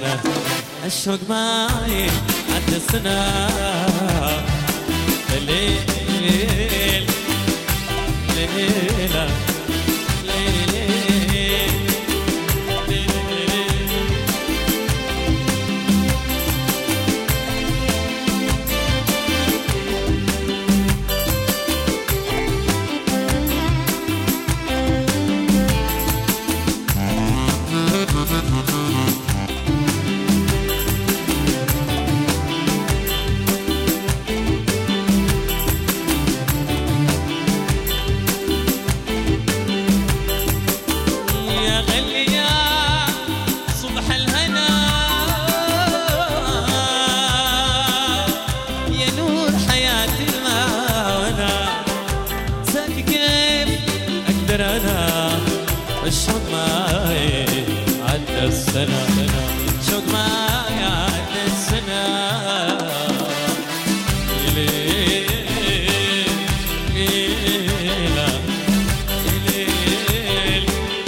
سنة الشوق معي عدى السنة الليل ليلة ليلة الشوق معي عدى السنة شوق معي عدى السنة ليلة ليلة ليلة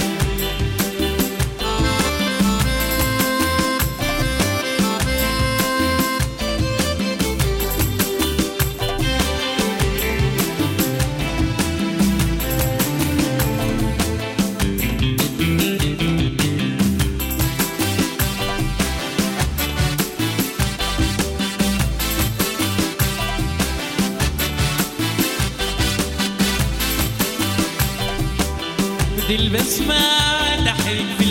بدي البسمة تحيك في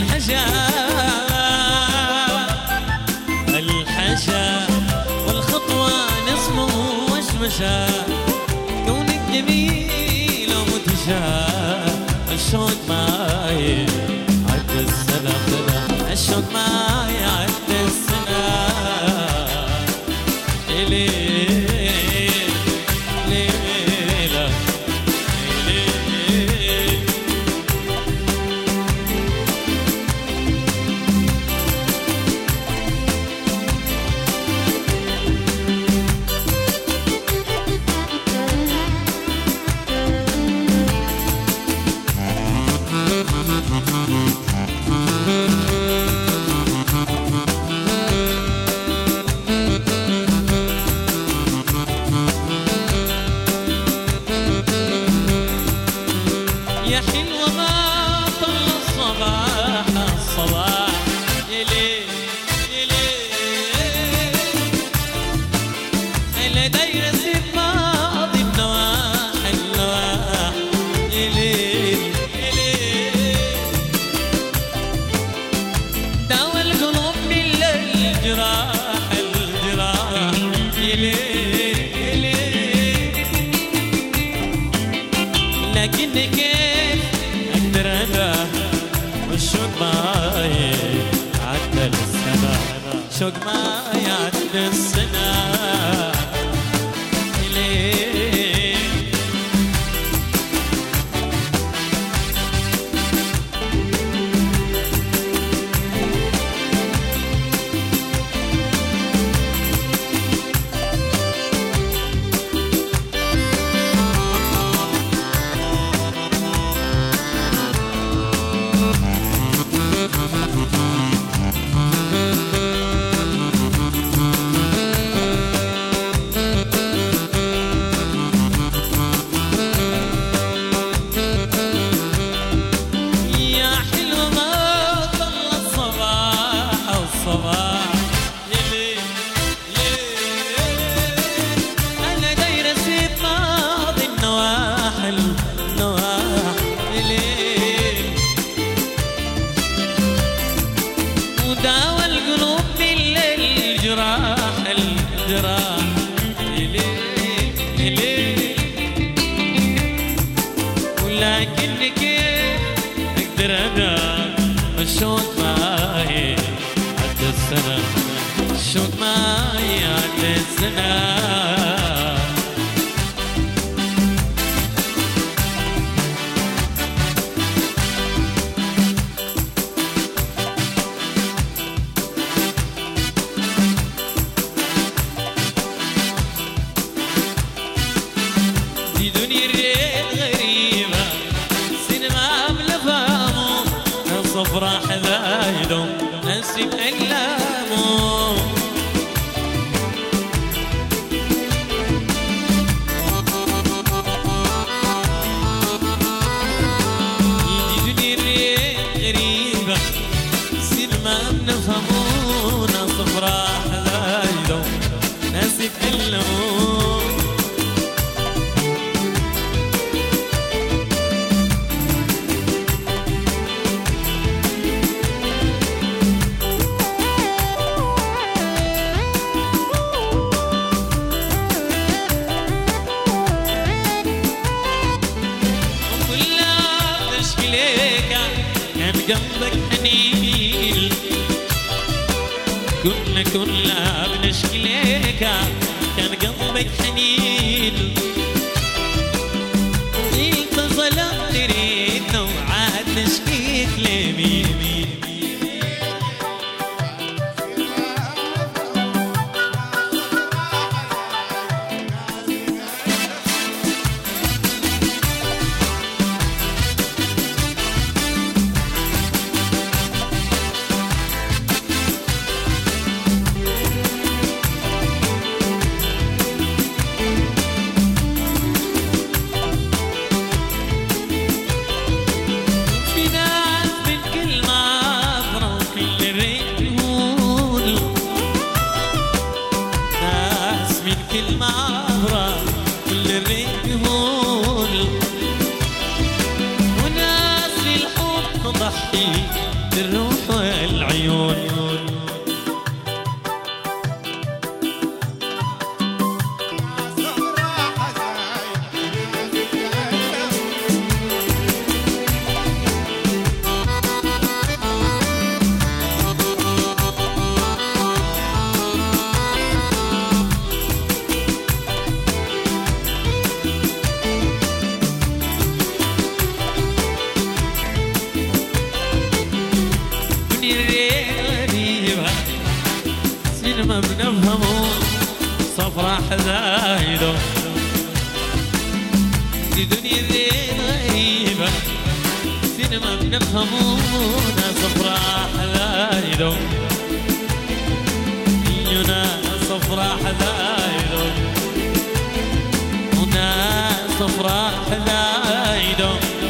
الحجا والخطوة نصمه وشمشة كونك جميل ومتشا الشوق معي عدى السنة الشوق معي عدى السنة ليلة ليلة يا حلوة ما طل الصباح الصباح يلي يلي أنا دايرة سيب ماضي النواح النواح يلي يلي داوى القلوب من الجراح الجراح يلي يلي لكنك الشوق معي عدى السنة شوق معي عدى السنة ليه داوى القلوب من الجراح الجراح إلي إلي ولكن كيف أقدر أنا الشوق معي عدى السنة الشوق معي عدى السنة دنيا الريل غريبة سينما بلا فامو صفرة حذايدهم نسيب ألا قلبك حنين كنا بنشكي ليك كان قلبك حنين انت ظلمت ريتنا وعاد نشكيك لمين الروح والعيون ما بنفهمه صفرة حزايده دي دنيا غريبة سينما بنفهمه صفرة حزايده يونا صفرة حزايده هنا صفرة حزايده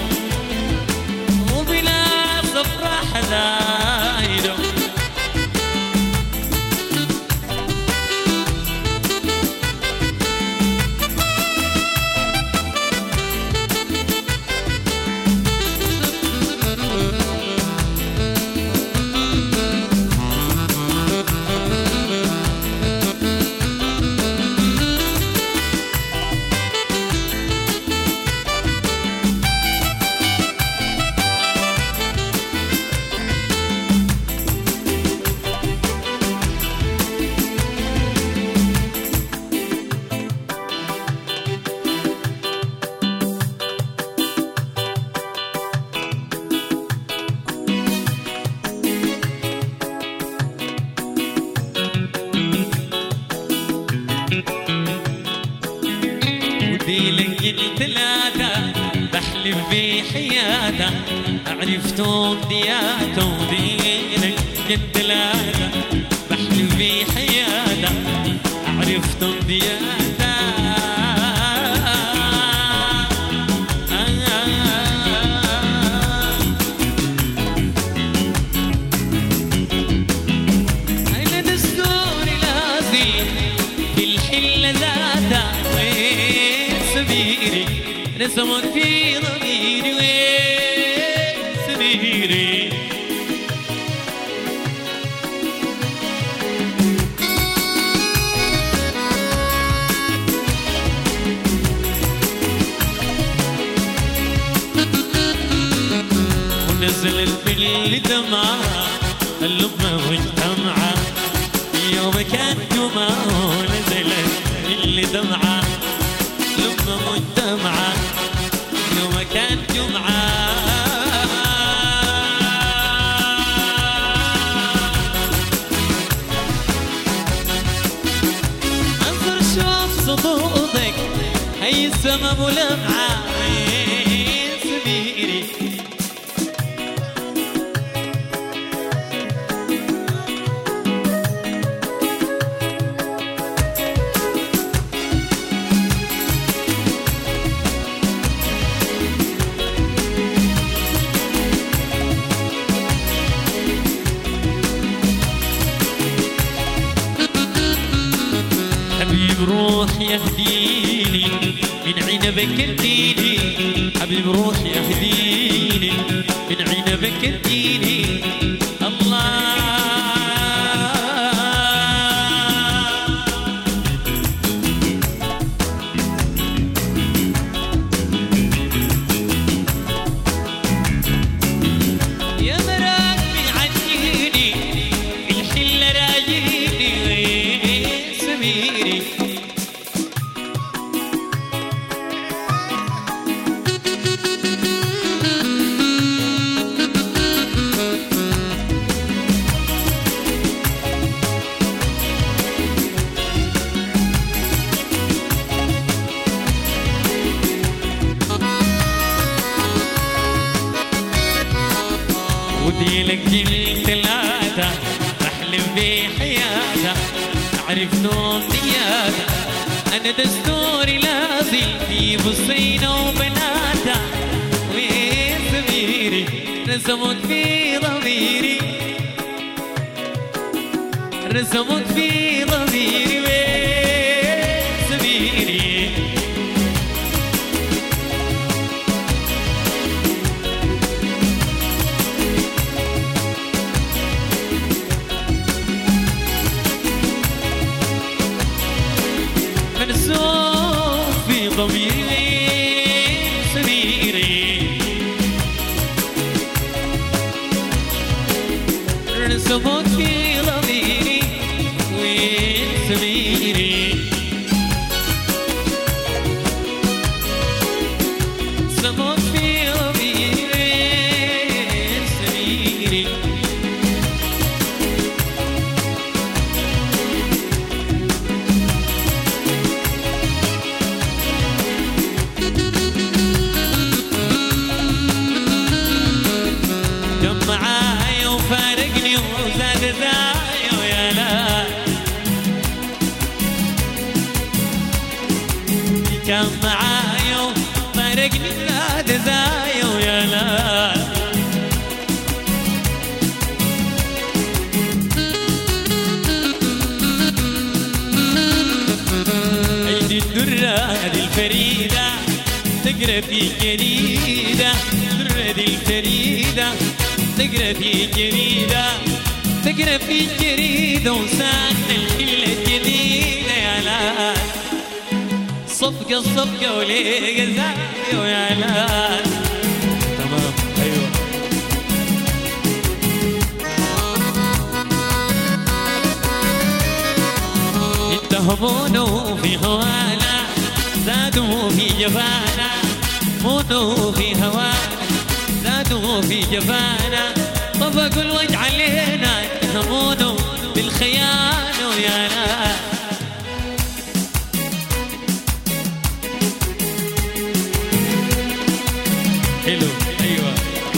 وبلا صفرة حزايده وديلك الثلاثة بحلف بحياته عرفتم دياته وديلك الثلاثة بحلف بحياته عرفتم دياته أنا دستور لازم في الحلة ذاته سميري رسمك في ضميري وين سميري ونزلت في الدمعة اللبنة مجتمعة يوم كان جمعة ونزلت في الدمعة لما مجتمعة يوم كان جمعة انظر شوف صدودك هي السما ملمعة سميري حبيب روح يهديني من عنبك اديني حبيب روح يهديني من عنبك اديني الله يا ودي لك جيل ثلاثة أحلم بحياته أعرف نوم نياته أنا دستوري لازم في بصينة وبناته وين ضميري رسمت في ضميري رسمت في ضميري وين ضميري مرسوم في ضميري سريري رسمت في ضميري وين سريري رسمت في ضميري سريري معايا وفارقني وزاد زايا ويا لا كان معايا وفارقني وزاد زايا ويا لا ايدي الدرة هذه الفريدة تقرا في جريدة الدرة هذه الفريدة تقرا في جريدة تقرا في جريدة وساكنة الحلة الجديدة يا لا صفقة صفقة وليه زاوية ويا لا تمام أيوة اتهمونه في هوانا زادوا في جفانا مونوا في هوانا زادوا في جفانا طبقوا الوجع علينا اتهمونه بالخيانة ويا ناس حلو ايوه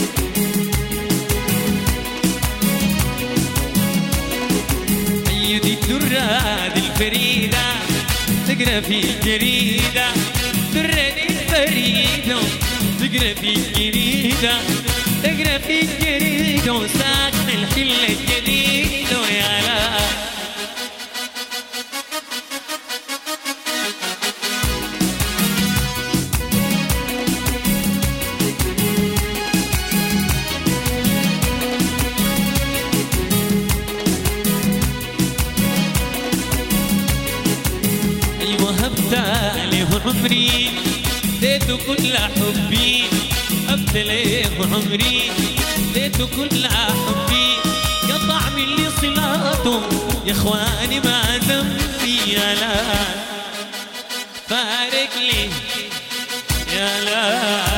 ايدي الدرة هذه الفريدة تقرا في جريدة درة الفريدة تقرا في جريدة تقرا في الجريدة وساكنة الحلة الجديدة ويا لا أيوة هبتاليه عمري اديته كل حبي ابتليه عمري اديته كل حبي قطع مني صلاته يا اخواني ما ذنبي يا لا فارق لي يا لا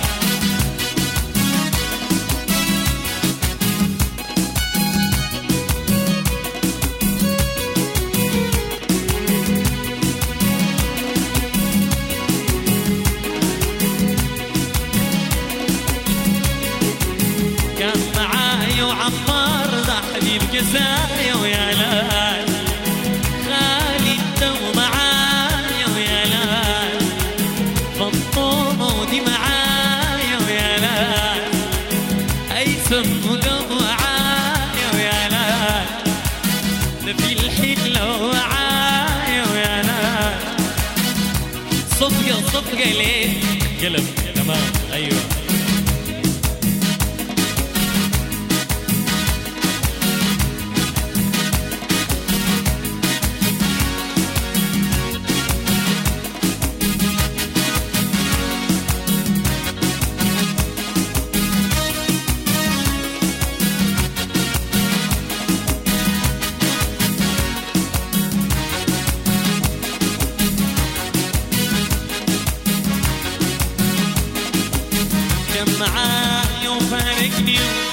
كان معايا وعمار ذا حبيب جزايا ويا لا خالد تو معايا ويا لا فطومة ودي معايا ويا لا هيثم وقف معايا ويا لا نبي الحلة معايا ويا لا صفقة صفقة ليه قلب تمام ايوه معايا وفارقني